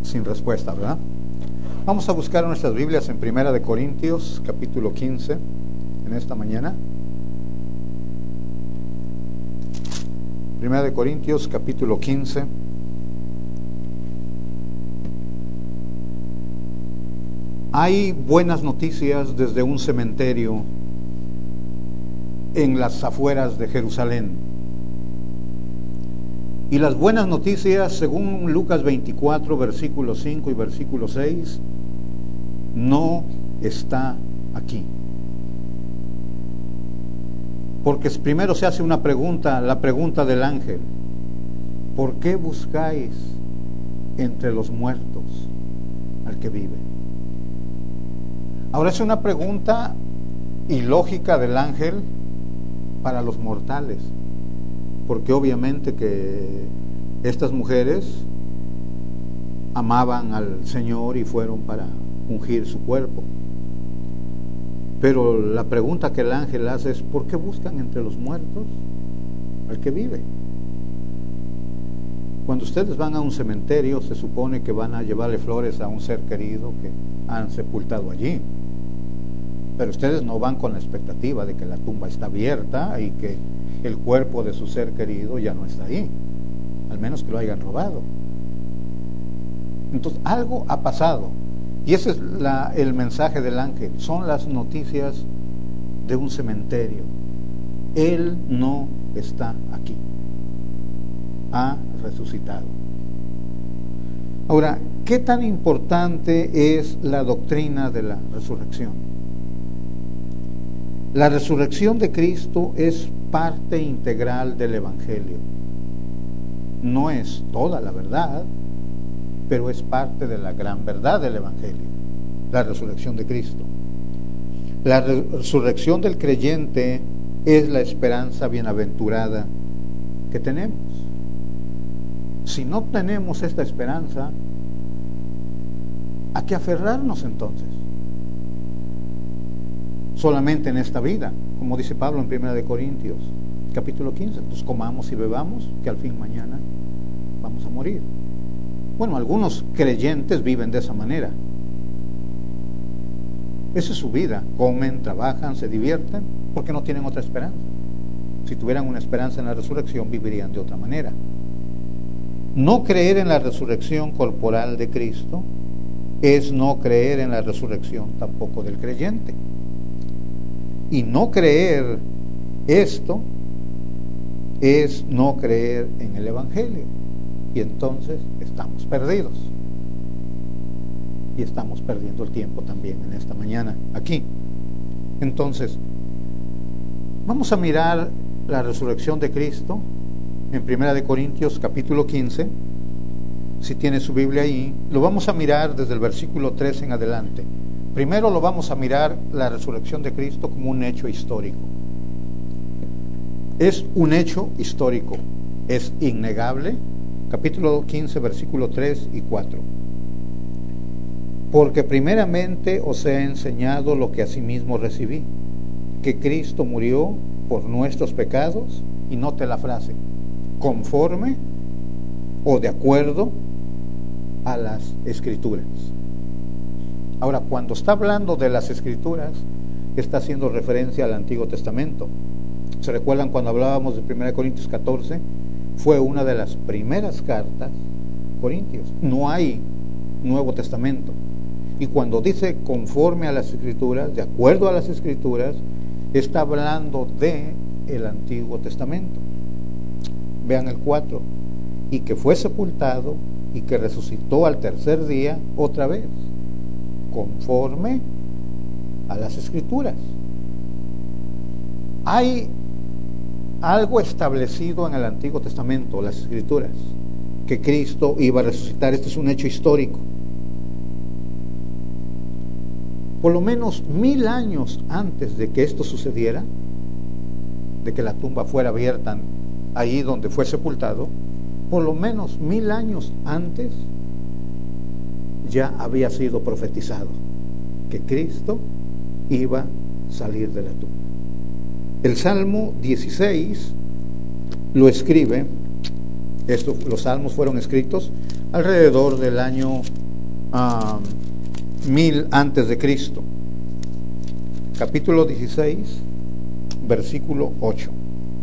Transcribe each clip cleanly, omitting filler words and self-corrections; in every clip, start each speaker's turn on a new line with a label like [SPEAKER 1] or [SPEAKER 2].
[SPEAKER 1] sin respuesta, ¿verdad? Vamos a buscar nuestras Biblias en Primera de Corintios, capítulo 15, en esta mañana. Primera de Corintios, capítulo 15. Hay buenas noticias desde un cementerio en las afueras de Jerusalén. Y las buenas noticias, según Lucas 24, versículo 5 y versículo 6, no está aquí. Porque primero se hace una pregunta, la pregunta del ángel: ¿por qué buscáis entre los muertos al que vive? Ahora es una pregunta ilógica del ángel para los mortales, porque obviamente que estas mujeres amaban al Señor y fueron para ungir su cuerpo. Pero la pregunta que el ángel hace es: ¿por qué buscan entre los muertos al que vive? Cuando ustedes van a un cementerio, se supone que van a llevarle flores a un ser querido que han sepultado allí. Pero ustedes no van con la expectativa de que la tumba está abierta y que el cuerpo de su ser querido ya no está ahí, al menos que lo hayan robado. Entonces algo ha pasado, y ese es el mensaje del ángel. Son las noticias de un cementerio. Él no está aquí, ha resucitado. Ahora, ¿qué tan importante es la doctrina de la resurrección? La resurrección de Cristo es parte integral del Evangelio. No es toda la verdad, pero es parte de la gran verdad del Evangelio, la resurrección de Cristo. La resurrección del creyente es la esperanza bienaventurada que tenemos. Si no tenemos esta esperanza, ¿a qué aferrarnos entonces? Solamente en esta vida, como dice Pablo en Primera de Corintios, capítulo 15, entonces comamos y bebamos, que al fin mañana vamos a morir. Bueno, algunos creyentes viven de esa manera. Esa es su vida, comen, trabajan, se divierten, porque no tienen otra esperanza. Si tuvieran una esperanza en la resurrección, vivirían de otra manera. No creer en la resurrección corporal de Cristo es no creer en la resurrección tampoco del creyente. Y no creer esto es no creer en el Evangelio. Y entonces estamos perdidos. Y estamos perdiendo el tiempo también en esta mañana aquí. Entonces, vamos a mirar la resurrección de Cristo en Primera de Corintios capítulo 15. Si tiene su Biblia ahí, lo vamos a mirar desde el versículo 3 en adelante. Primero lo vamos a mirar la resurrección de Cristo como un hecho histórico. Es un hecho histórico, es innegable. Capítulo 15, versículo 3 y 4. Porque primeramente os he enseñado lo que asimismo recibí, que Cristo murió por nuestros pecados, y note la frase, conforme o de acuerdo a las Escrituras. Ahora, cuando está hablando de las Escrituras, está haciendo referencia al Antiguo Testamento. ¿Se recuerdan cuando hablábamos de 1 Corintios 14? Fue una de las primeras cartas Corintios. No hay Nuevo Testamento. Y cuando dice conforme a las Escrituras, de acuerdo a las Escrituras, está hablando de el Antiguo Testamento. Vean el 4. Y que fue sepultado y que resucitó al tercer día otra vez, conforme a las Escrituras. Hay algo establecido en el Antiguo Testamento, las Escrituras, que Cristo iba a resucitar. Este es un hecho histórico. Por lo menos 1000 años antes de que esto sucediera, de que la tumba fuera abierta ahí donde fue sepultado, por lo menos 1000 años antes ya había sido profetizado que Cristo iba a salir de la tumba. El Salmo 16 lo escribe Los salmos fueron escritos alrededor del año 1000 antes de Cristo. Capítulo 16, versículo 8.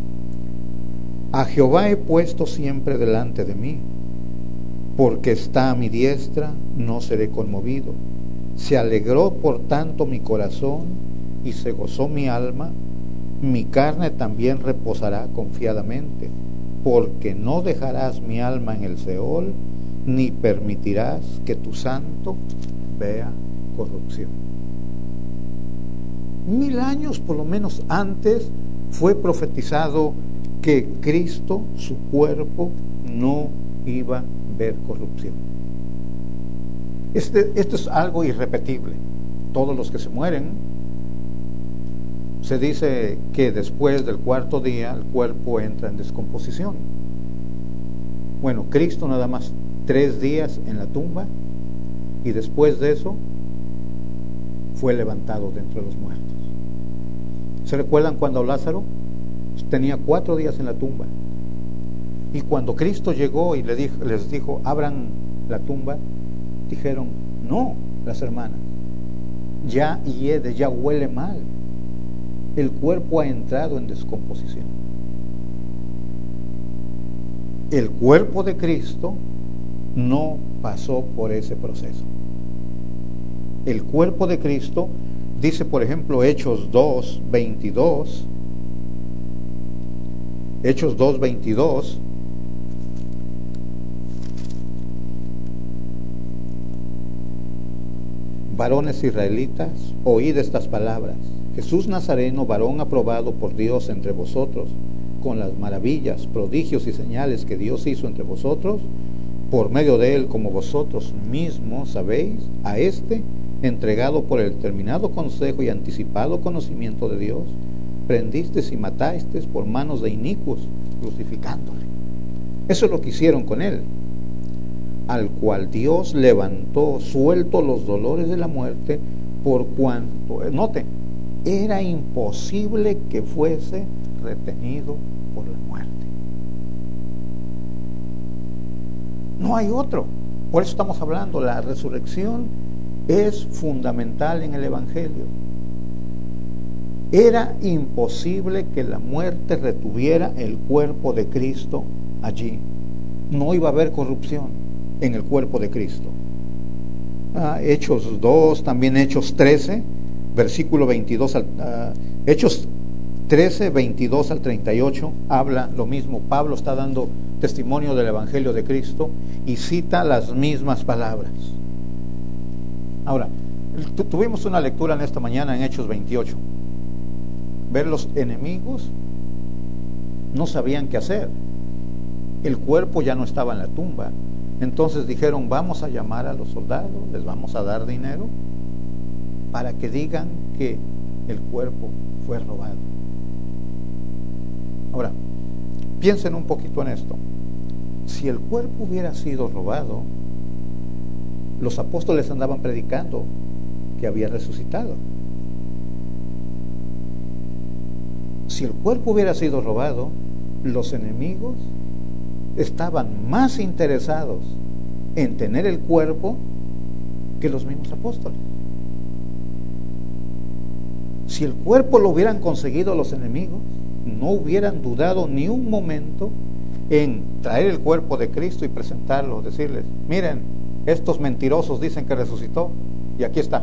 [SPEAKER 1] A Jehová he puesto siempre delante de mí, porque está a mi diestra, no seré conmovido. Se alegró por tanto mi corazón y se gozó mi alma. Mi carne también reposará confiadamente, porque no dejarás mi alma en el Seol, ni permitirás que tu santo vea corrupción. 1000 años por lo menos antes fue profetizado que Cristo, su cuerpo, no iba a ver corrupción. Esto es algo irrepetible. Todos los que se mueren, se dice que después del 4.º día el cuerpo entra en descomposición. Bueno, Cristo nada más 3 días en la tumba, y después de eso fue levantado de entre los muertos. ¿Se recuerdan cuando Lázaro tenía 4 días en la tumba? Y cuando Cristo llegó y les dijo, abran la tumba, dijeron, no, las hermanas, ya hiede, ya huele mal. El cuerpo ha entrado en descomposición. El cuerpo de Cristo no pasó por ese proceso. El cuerpo de Cristo, dice por ejemplo Hechos 2:22, Hechos 2:22, varones israelitas, oíd estas palabras. Jesús Nazareno, varón aprobado por Dios entre vosotros, con las maravillas, prodigios y señales que Dios hizo entre vosotros, por medio de él, como vosotros mismos sabéis, a este, entregado por el determinado consejo y anticipado conocimiento de Dios, prendisteis y matasteis por manos de inicuos, crucificándole. Eso es lo que hicieron con él, al cual Dios levantó, suelto los dolores de la muerte, por cuanto, noten, era imposible que fuese retenido por la muerte. No hay otro. Por eso estamos hablando, la resurrección es fundamental en el Evangelio. Era imposible que la muerte retuviera el cuerpo de Cristo allí. No iba a haber corrupción en el cuerpo de Cristo. Hechos 2, también Hechos 13, versículo 22, Hechos 13, 22 al 38, habla lo mismo. Pablo está dando testimonio del Evangelio de Cristo y cita las mismas palabras. Ahora, tuvimos una lectura en esta mañana en Hechos 28. Ver los enemigos no sabían qué hacer. El cuerpo ya no estaba en la tumba. Entonces dijeron, vamos a llamar a los soldados, les vamos a dar dinero para que digan que el cuerpo fue robado. Ahora, piensen un poquito en esto. Si el cuerpo hubiera sido robado, los apóstoles andaban predicando que había resucitado. Si el cuerpo hubiera sido robado, los enemigos estaban más interesados en tener el cuerpo que los mismos apóstoles. Si el cuerpo lo hubieran conseguido los enemigos, no hubieran dudado ni un momento en traer el cuerpo de Cristo y presentarlo, decirles, miren, estos mentirosos dicen que resucitó y aquí está.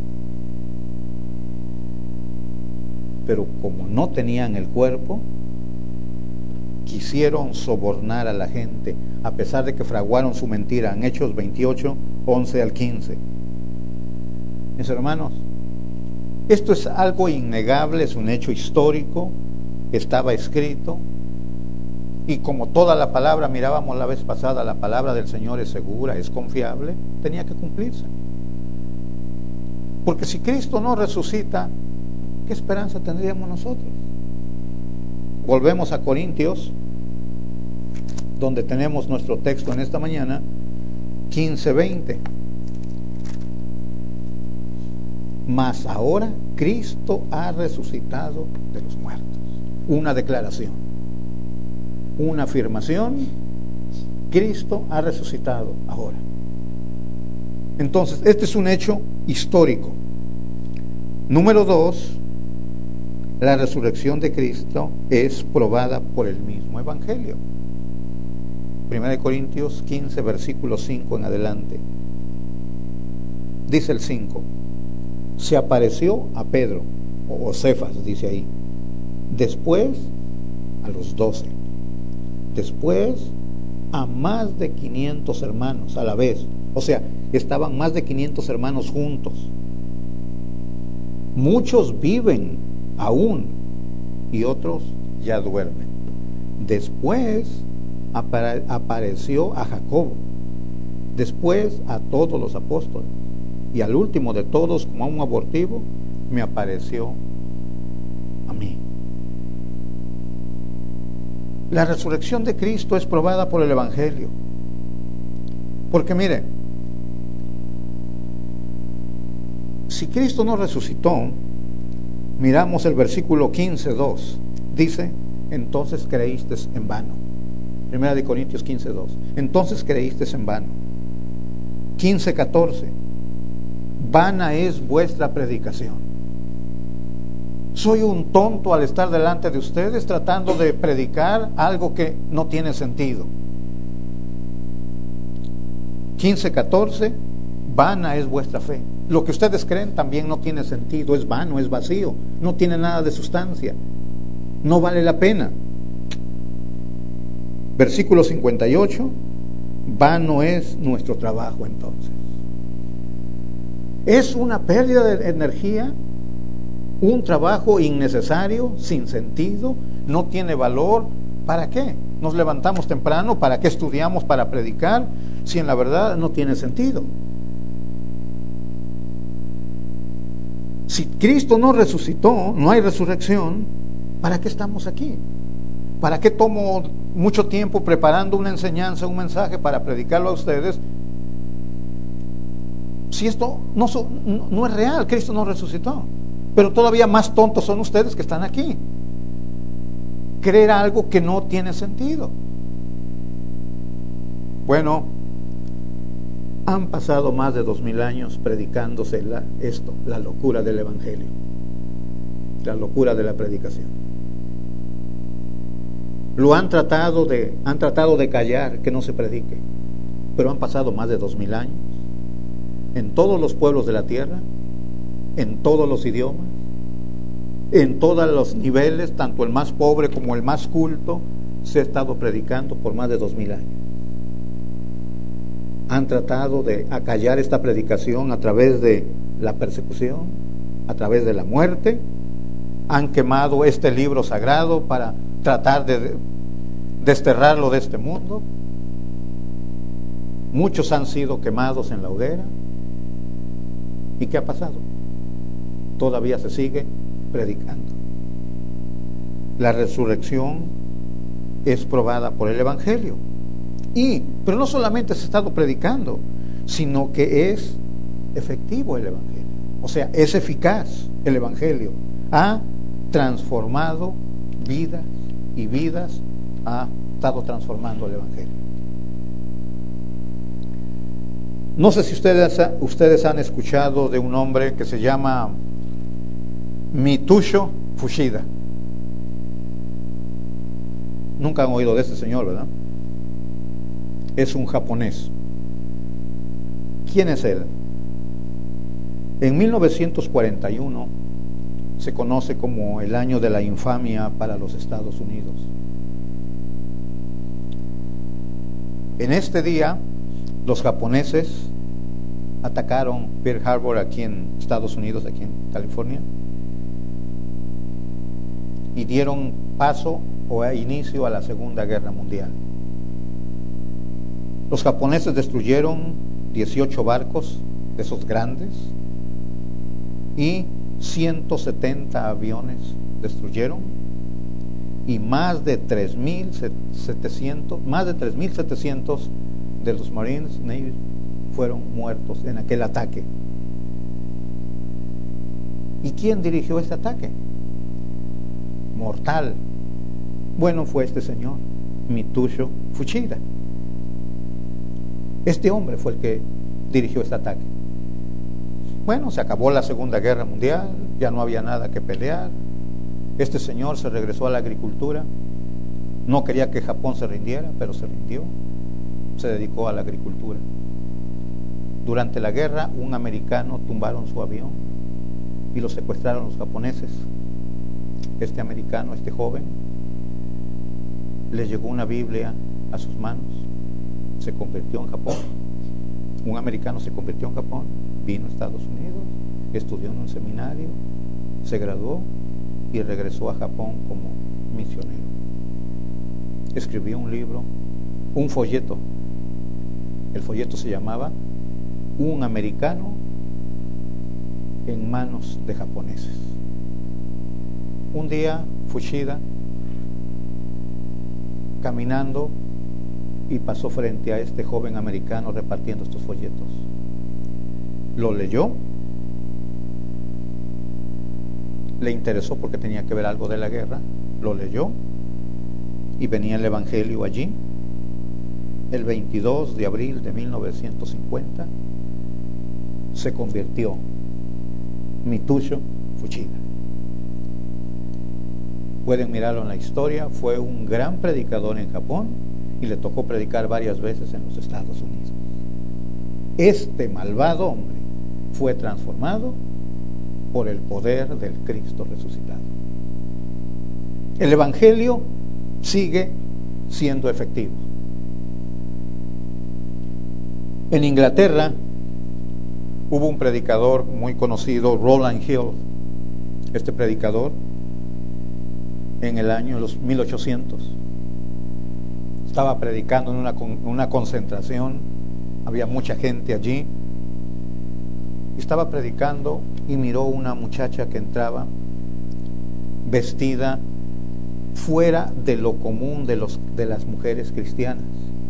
[SPEAKER 1] Pero como no tenían el cuerpo, quisieron sobornar a la gente, a pesar de que fraguaron su mentira en Hechos 28, 11 al 15. Mis hermanos, esto es algo innegable, es un hecho histórico, estaba escrito, y como toda la palabra, mirábamos la vez pasada, la palabra del Señor es segura, es confiable, tenía que cumplirse. Porque si Cristo no resucita, ¿qué esperanza tendríamos nosotros? Volvemos a Corintios, donde tenemos nuestro texto en esta mañana, 15:20. Mas ahora Cristo ha resucitado de los muertos. Una declaración, una afirmación Cristo ha resucitado ahora. Entonces, este es un hecho histórico. Número 2, la resurrección de Cristo es probada por el mismo Evangelio. 1 Corintios 15, versículo 5 en adelante. Dice el 5: se apareció a Pedro, o Cefas, dice ahí. Después a los 12. Después a más de 500 hermanos a la vez. O sea, estaban más de 500 hermanos juntos. Muchos viven aún y otros ya duermen. Después apareció a Jacobo, después a todos los apóstoles, y al último de todos, como a un abortivo, me apareció a mí. La resurrección de Cristo es probada por el Evangelio. Porque mire, si Cristo no resucitó, miramos el versículo 15:2. Dice: entonces creíste en vano. 1 Corintios 15:2. Entonces creíste en vano. 15:14. Vana es vuestra predicación. Soy un tonto al estar delante de ustedes tratando de predicar algo que no tiene sentido. 15:14. Vana es vuestra fe. Lo que ustedes creen también no tiene sentido, es vano, es vacío, no tiene nada de sustancia, no vale la pena. Versículo 58, vano es nuestro trabajo entonces. Es una pérdida de energía, un trabajo innecesario, sin sentido, no tiene valor. ¿Para qué? Nos levantamos temprano, ¿para qué estudiamos para predicar? Si en la verdad no tiene sentido. Si Cristo no resucitó, no hay resurrección, ¿para qué estamos aquí? ¿Para qué tomo mucho tiempo preparando una enseñanza, un mensaje para predicarlo a ustedes? Si esto no es real, Cristo no resucitó. Pero todavía más tontos son ustedes que están aquí. Creer algo que no tiene sentido. Bueno, han pasado más de 2000 años predicándose la locura del Evangelio, la locura de la predicación. Han tratado de callar que no se predique, pero han pasado más de 2000 años, en todos los pueblos de la tierra, en todos los idiomas, en todos los niveles, tanto el más pobre como el más culto, se ha estado predicando por más de 2000 años. Han tratado de acallar esta predicación a través de la persecución, a través de la muerte. Han quemado este libro sagrado para tratar de desterrarlo de este mundo. Muchos han sido quemados en la hoguera. ¿Y qué ha pasado? Todavía se sigue predicando. La resurrección es probada por el Evangelio. Pero no solamente se ha estado predicando, sino que es efectivo el Evangelio. O sea, es eficaz el Evangelio. Ha transformado vidas y vidas, ha estado transformando el Evangelio. No sé si ustedes han escuchado de un hombre que se llama Mitsuyo Fuchida. Nunca han oído de este señor, ¿verdad? Es un japonés. ¿Quién es él? En 1941 se conoce como el año de la infamia para los Estados Unidos. En este día, los japoneses atacaron Pearl Harbor aquí en Estados Unidos, aquí en California, y dieron paso o inicio a la Segunda Guerra Mundial. Los japoneses destruyeron 18 barcos de esos grandes y 170 aviones destruyeron, y más de 3.700 de los Marines Navy fueron muertos en aquel ataque. ¿Y quién dirigió este ataque? Mortal. Bueno, fue este señor, Mitsuyo Fuchida. Este hombre fue el que dirigió este ataque. Bueno, se acabó la Segunda Guerra Mundial, ya no había nada que pelear. Este señor se regresó a la agricultura. No quería que Japón se rindiera, pero se rindió. Se dedicó a la agricultura. Durante la guerra, un americano tumbaron su avión y lo secuestraron los japoneses. Este americano, este joven, le llegó una Biblia a sus manos. Se convirtió en Japón. Un americano se convirtió en Japón, vino a Estados Unidos, estudió en un seminario, se graduó y regresó a Japón como misionero. Escribió un libro, un folleto. El folleto se llamaba Un americano en manos de japoneses. Un día Fuchida, caminando, y pasó frente a este joven americano repartiendo estos folletos. Lo leyó, le interesó porque tenía que ver algo de la guerra, lo leyó, y venía el Evangelio allí. El 22 de abril de 1950 se convirtió Mitsuyo Fuchida. Pueden mirarlo en la historia, fue un gran predicador en Japón y le tocó predicar varias veces en los Estados Unidos. Este malvado hombre fue transformado por el poder del Cristo resucitado. El Evangelio sigue siendo efectivo. En Inglaterra hubo un predicador muy conocido, Rowland Hill. Este predicador, en el año 1800, estaba predicando en una concentración, había mucha gente allí, estaba predicando y miró una muchacha que entraba vestida fuera de lo común de las mujeres cristianas.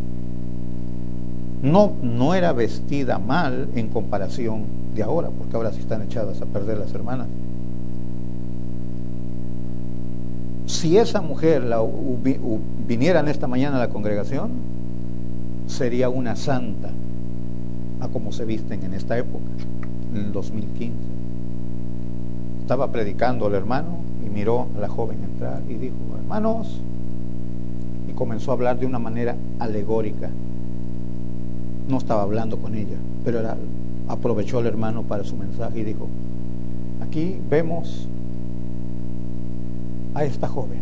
[SPEAKER 1] No era vestida mal en comparación de ahora, porque ahora sí están echadas a perder las hermanas. Si esa mujer viniera en esta mañana a la congregación, sería una santa, a como se visten en esta época, en el 2015. Estaba predicando el hermano y miró a la joven entrar y dijo: hermanos, y comenzó a hablar de una manera alegórica. No estaba hablando con ella, pero aprovechó el hermano para su mensaje y dijo: aquí vemos a esta joven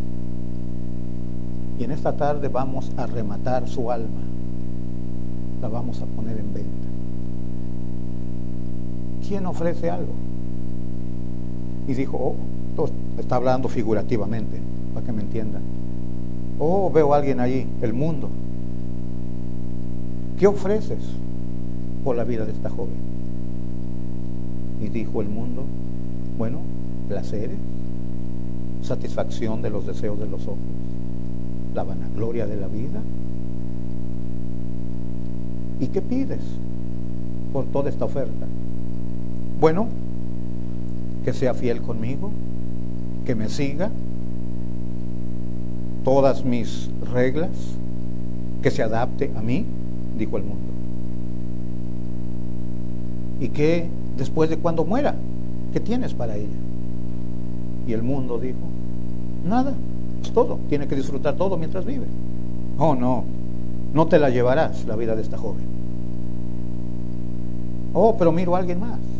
[SPEAKER 1] y en esta tarde vamos a rematar su alma, la vamos a poner en venta. ¿Quién ofrece algo? Y dijo, está hablando figurativamente para que me entiendan. Veo a alguien allí, el mundo. ¿Qué ofreces por la vida de esta joven? Y dijo el mundo, bueno, placeres, satisfacción de los deseos de los ojos, la vanagloria de la vida. ¿Y qué pides por toda esta oferta? Bueno, que sea fiel conmigo, que me siga todas mis reglas, que se adapte a mí, dijo el mundo. ¿Y qué después de cuando muera? ¿Qué tienes para ella? Y el mundo dijo, nada, es todo, tiene que disfrutar todo mientras vive. Oh, no te la llevarás, la vida de esta joven. Pero miro a alguien más.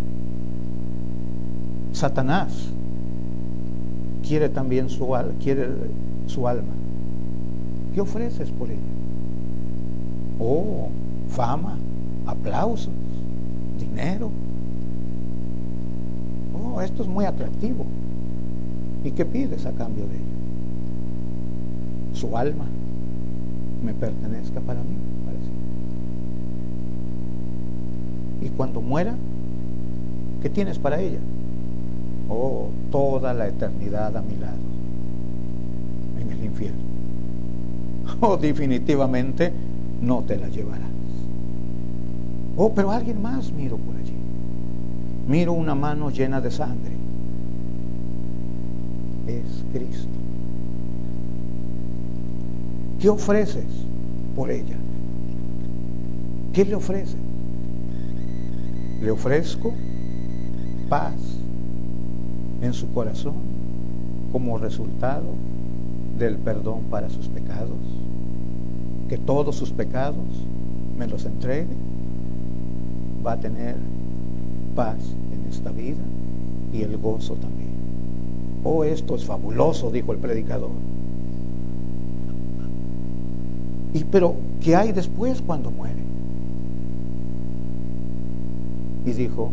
[SPEAKER 1] Satanás quiere también su alma. ¿Qué ofreces por ella? Fama, aplausos, dinero. Esto es muy atractivo. ¿Y qué pides a cambio de ella? Su alma me pertenezca para mí, para sí. Y cuando muera, ¿qué tienes para ella? Toda la eternidad a mi lado, en el infierno. Definitivamente no te la llevarás. Pero alguien más miro por allí. Miro una mano llena de sangre. Es Cristo. ¿Qué ofreces por ella? ¿Qué le ofrece? Le ofrezco paz en su corazón como resultado del perdón para sus pecados, que todos sus pecados me los entregue, va a tener paz en esta vida y el gozo también. Oh, esto es fabuloso, dijo el predicador. Pero ¿qué hay después cuando muere? Y dijo: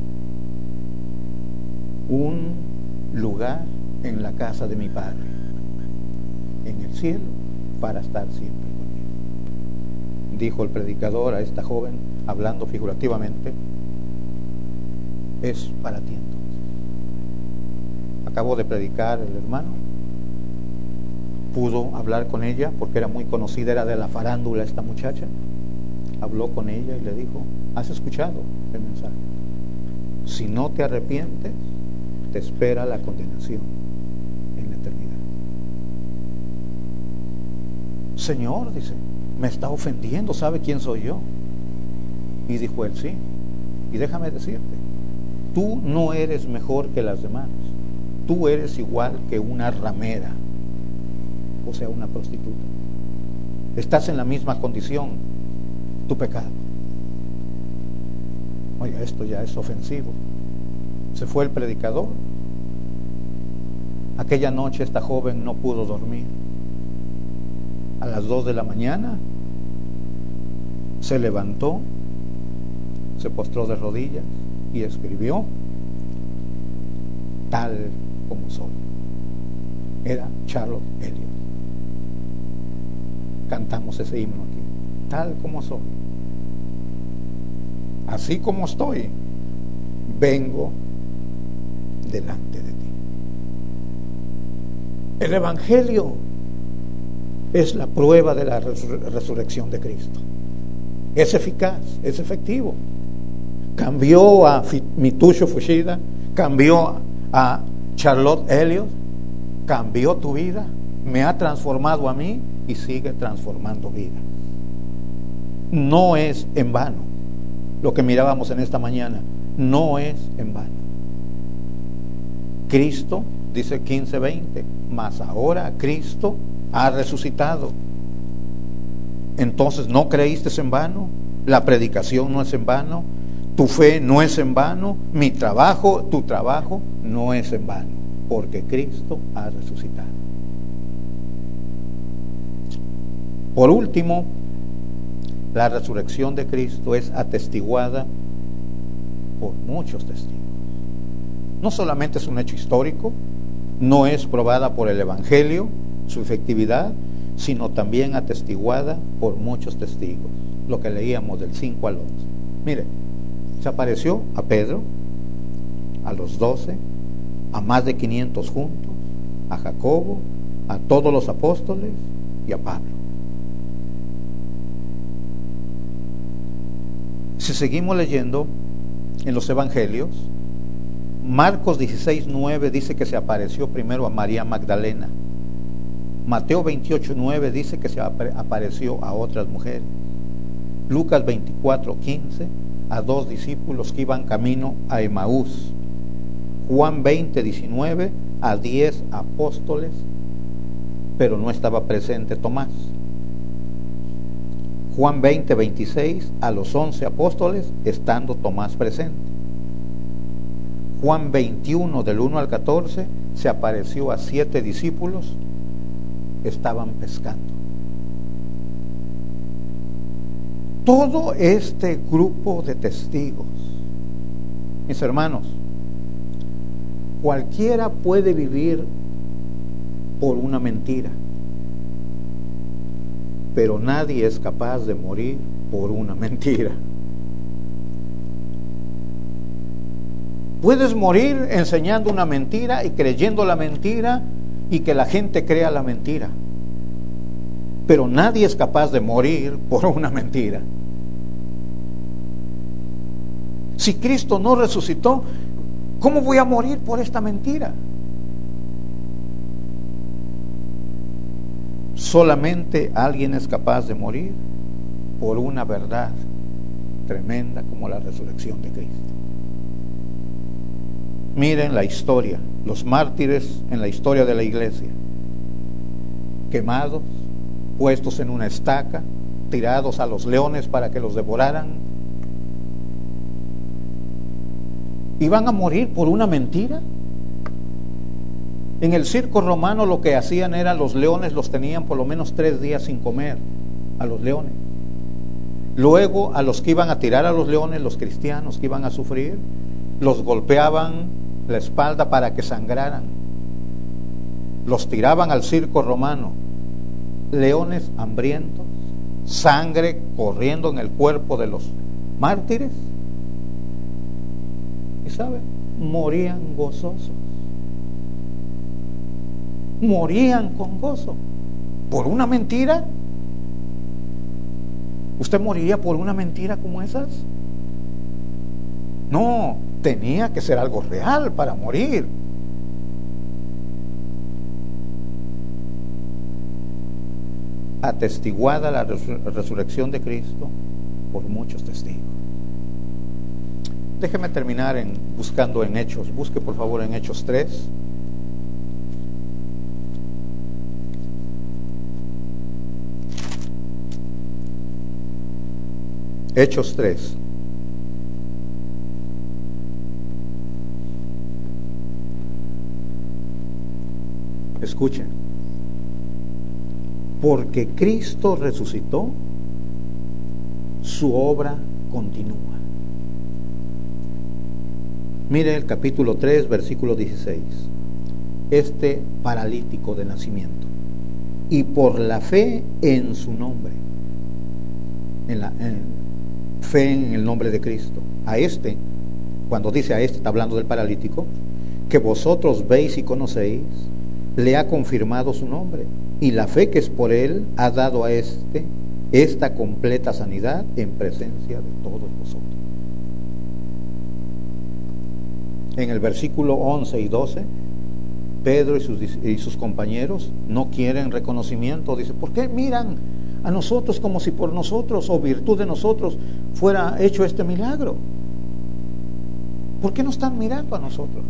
[SPEAKER 1] un lugar en la casa de mi Padre, en el cielo, para estar siempre conmigo. Dijo el predicador a esta joven, hablando figurativamente: es para ti entonces. Acabó de predicar el hermano, pudo hablar con ella porque era muy conocida, era de la farándula esta muchacha. Habló con ella y le dijo: ¿has escuchado el mensaje? Si no te arrepientes, te espera la condenación en la eternidad. Señor, dice, me está ofendiendo, ¿sabe quién soy yo? Y dijo él: sí. Y déjame decirte, tú no eres mejor que las demás, tú eres igual que una ramera, o sea, una prostituta. Estás en la misma condición, tu pecado. Oye, esto ya es ofensivo. Se fue el predicador. Aquella noche esta joven no pudo dormir. A las 2 de la mañana se levantó, se postró de rodillas y escribió: tal como soy. Era Charlotte Elliott. Cantamos ese himno aquí: tal como soy, así como estoy, vengo delante de ti. El Evangelio es la prueba de la resurrección de Cristo. Es eficaz, es efectivo. Cambió a Mitsuyo Fuchida, cambió a Charlotte Elliott, cambió tu vida, me ha transformado a mí y sigue transformando vida. No es en vano lo que mirábamos en esta mañana, no es en vano. Cristo, dice 15:20, mas ahora Cristo ha resucitado. Entonces, ¿no creíste en vano? La predicación no es en vano, tu fe no es en vano, mi trabajo, tu trabajo no es en vano, porque Cristo ha resucitado. Por último, la resurrección de Cristo es atestiguada por muchos testigos. No solamente es un hecho histórico, no es probada por el Evangelio, su efectividad, sino también atestiguada por muchos testigos. Lo que leíamos del 5 al 11. Mire, se apareció a Pedro, a los 12, a más de 500 juntos, a Jacobo, a todos los apóstoles y a Pablo. Si seguimos leyendo en los evangelios, Marcos 16:9 dice que se apareció primero a María Magdalena. Mateo 28:9 dice que se apareció a otras mujeres. Lucas 24:15 a 2 discípulos que iban camino a Emaús. Juan 20:19 a 10 apóstoles, pero no estaba presente Tomás. Juan 20:26 a los 11 apóstoles, estando Tomás presente. Juan 21 del 1 al 14 se apareció a 7 discípulos, estaban pescando. Todo este grupo de testigos, mis hermanos, cualquiera puede vivir por una mentira, pero nadie es capaz de morir por una mentira. Puedes morir enseñando una mentira y creyendo la mentira y que la gente crea la mentira, pero nadie es capaz de morir por una mentira. Si Cristo no resucitó, ¿cómo voy a morir por esta mentira? Solamente alguien es capaz de morir por una verdad tremenda como la resurrección de Cristo. Miren la historia, los mártires en la historia de la iglesia, quemados, puestos en una estaca, tirados a los leones para que los devoraran. ¿Iban a morir por una mentira? En el circo romano lo que hacían era, los leones los tenían por lo menos 3 días sin comer, a los leones. Luego a los que iban a tirar a los leones, los cristianos que iban a sufrir, los golpeaban la espalda para que sangraran. Los tiraban al circo romano, leones hambrientos, sangre corriendo en el cuerpo de los mártires. Y ¿saben? Morían gozosos. Morían con gozo. ¿Por una mentira? ¿Usted moriría por una mentira como esas? No, tenía que ser algo real para morir. Atestiguada la resurrección de Cristo por muchos testigos. Déjeme terminar buscando en Hechos. Busque por favor en Hechos 3. Hechos 3. Escuchen. Porque Cristo resucitó, su obra continúa. Mire el capítulo 3, versículo 16. Este paralítico de nacimiento, y por la fe en su nombre, fe en el nombre de Cristo, a este, cuando dice a este, está hablando del paralítico, que vosotros veis y conocéis, le ha confirmado su nombre, y la fe que es por él ha dado a este esta completa sanidad en presencia de todos vosotros. En el versículo 11 y 12, Pedro y sus compañeros no quieren reconocimiento. Dice, ¿por qué miran a nosotros como si por nosotros o virtud de nosotros fuera hecho este milagro? ¿Por qué no están mirando a nosotros?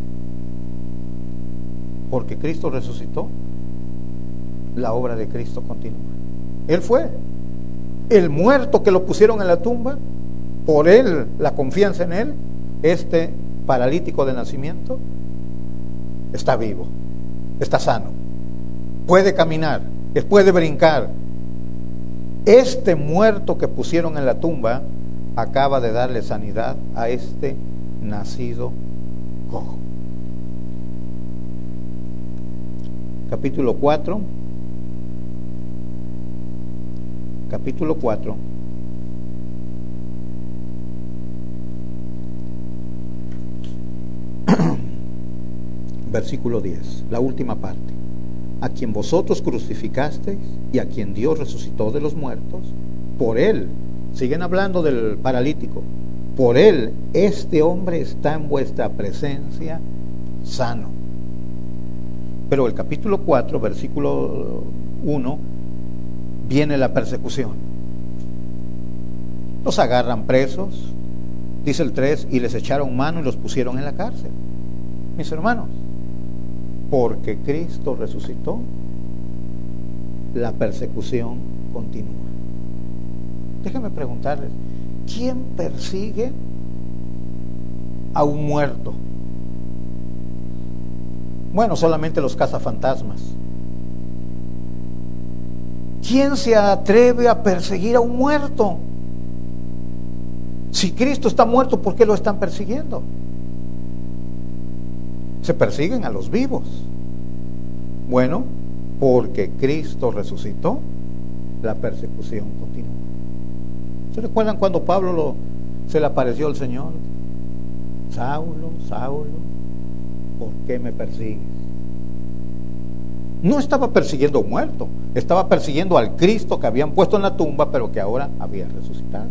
[SPEAKER 1] Porque Cristo resucitó, la obra de Cristo continúa. Él fue el muerto que lo pusieron en la tumba, por él, la confianza en él, este paralítico de nacimiento está vivo, está sano, puede caminar, puede brincar. Este muerto que pusieron en la tumba acaba de darle sanidad a este nacido cojo. Capítulo 4. Versículo 10, la última parte. A quien vosotros crucificasteis y a quien Dios resucitó de los muertos, por él, siguen hablando del paralítico, por él este hombre está en vuestra presencia sano. Pero el capítulo 4, versículo 1, viene la persecución. Los agarran presos, dice el 3, y les echaron mano y los pusieron en la cárcel. Mis hermanos, porque Cristo resucitó, la persecución continúa. Déjenme preguntarles, ¿quién persigue a un muerto? Bueno, solamente los cazafantasmas. ¿Quién se atreve a perseguir a un muerto? Si Cristo está muerto, ¿por qué lo están persiguiendo? Se persiguen a los vivos. Bueno, porque Cristo resucitó, la persecución continúa. ¿Se recuerdan cuando Pablo se le apareció al Señor? Saulo, Saulo, ¿por qué me persigues? No estaba persiguiendo a un muerto, estaba persiguiendo al Cristo que habían puesto en la tumba, pero que ahora había resucitado.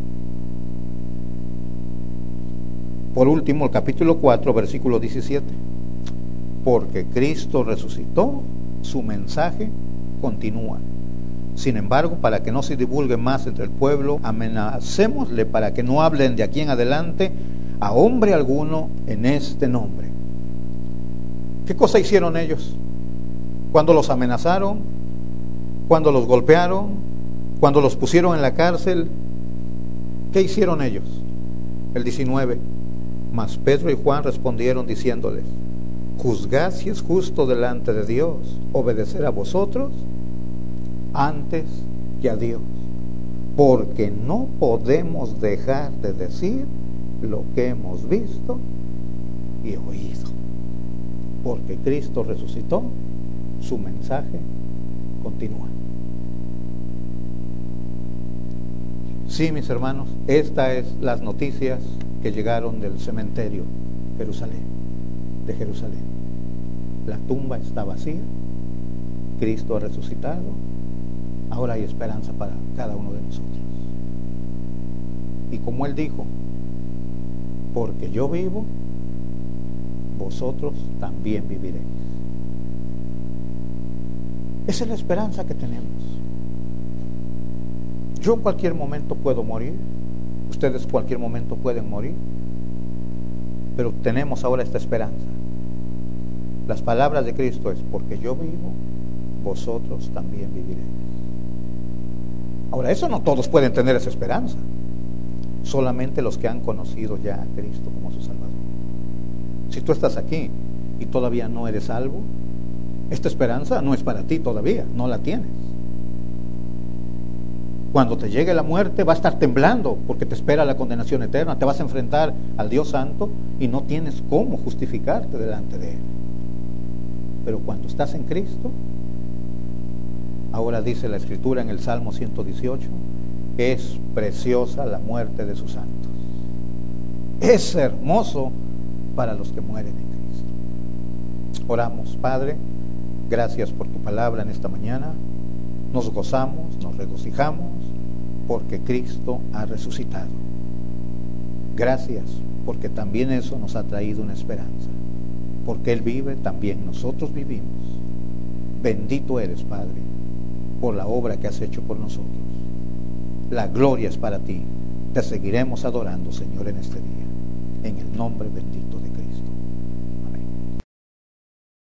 [SPEAKER 1] Por último, el capítulo 4, versículo 17. Porque Cristo resucitó, su mensaje continúa. Sin embargo, para que no se divulgue más entre el pueblo, amenacémosle para que no hablen de aquí en adelante a hombre alguno en este nombre. ¿Qué cosa hicieron ellos? Cuando los amenazaron, cuando los golpearon, cuando los pusieron en la cárcel, ¿qué hicieron ellos? El 19. Mas Pedro y Juan respondieron diciéndoles: juzgad si es justo delante de Dios obedecer a vosotros antes que a Dios, porque no podemos dejar de decir lo que hemos visto y oído. Porque Cristo resucitó, su mensaje continúa. Sí, mis hermanos, estas es las noticias que llegaron del cementerio de Jerusalén. La tumba está vacía, Cristo ha resucitado, ahora hay esperanza para cada uno de nosotros. Y como Él dijo, porque yo vivo, vosotros también viviréis. Esa es la esperanza que tenemos. Yo en cualquier momento puedo morir, ustedes en cualquier momento pueden morir, pero tenemos ahora esta esperanza. Las palabras de Cristo es: porque yo vivo, vosotros también viviréis. Ahora, eso no todos pueden tener esa esperanza, solamente los que han conocido ya a Cristo como su Salvador. Si tú estás aquí y todavía no eres salvo, esta esperanza no es para ti todavía, no la tienes. Cuando te llegue la muerte, va a estar temblando porque te espera la condenación eterna. Te vas a enfrentar al Dios Santo y no tienes cómo justificarte delante de Él. Pero cuando estás en Cristo, ahora dice la Escritura en el Salmo 118, es preciosa la muerte de sus santos. Es hermoso para los que mueren en Cristo. Oramos. Padre, gracias por tu palabra en esta mañana. Nos gozamos, nos regocijamos, porque Cristo ha resucitado. Gracias, porque también eso nos ha traído una esperanza. Porque Él vive, también nosotros vivimos. Bendito eres, Padre, por la obra que has hecho por nosotros. La gloria es para ti. Te seguiremos adorando, Señor, en este día. En el nombre bendito